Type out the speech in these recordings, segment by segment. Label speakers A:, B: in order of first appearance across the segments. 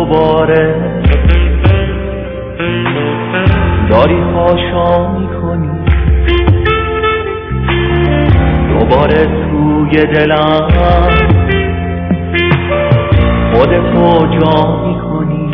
A: دوباره داری هاشا میکنی، دوباره توی دلم خودتو جا میکنی.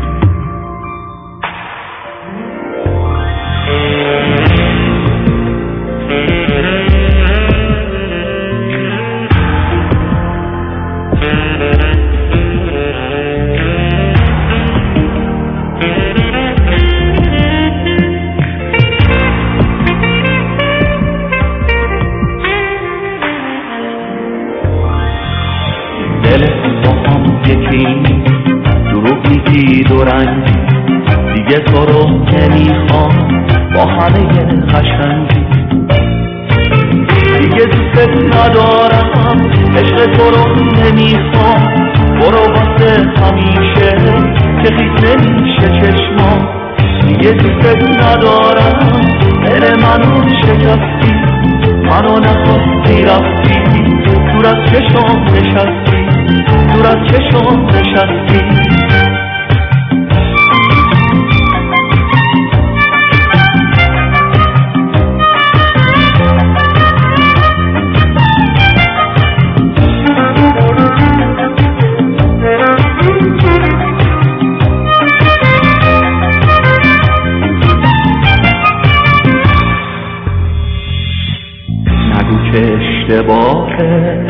A: دلت با هم یکی، دروغ میگی دو رنگی، دیگه تو رو نمیخوام با همه قشنگی، دیگه دوست ندارم عشق تو رو نمیخوام، برو واسه همیشه که خیز نمیشه چشمام، دیگه دوست ندارم دل منو شکستی، منو نخواستی رفتی، دور از چشم نشستی، دور از چشم نشستی. نگو که اشتباهه،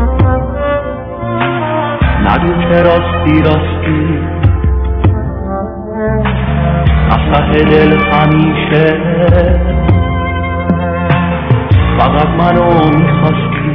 A: نگو که راستی راستی، از ته دل همیشه فقط منو میخواستی.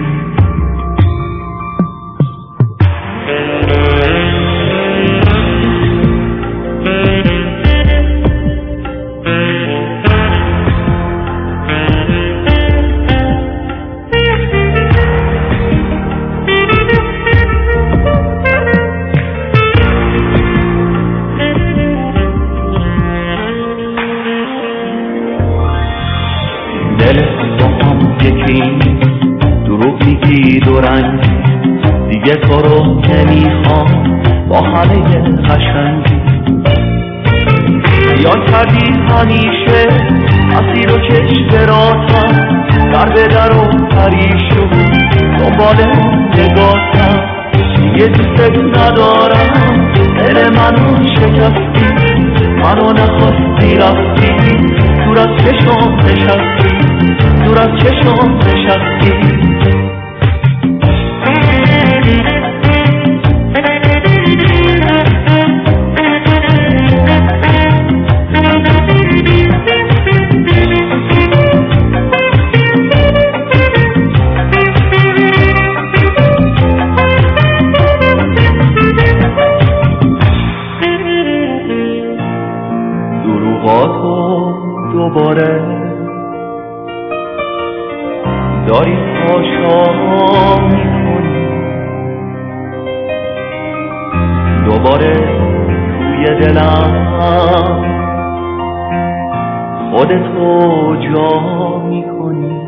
A: دلت با هم یکی، دروغ میگی دو رنگی، دیگه تو رو نمیخوام با همه قشنگی، یا کردی همیشه اسیر و کشتراتم، در به در و پریشون دنبال نگاهتم، دیگه دوست ندارم دل منو شکستی، منو نخواستی رفتی، دور از چشم نشستی، دور از چشم نشستی. دروغاتو دوباره داری پاشا میکنی، دوباره توی دلم خودتو جا میکنی.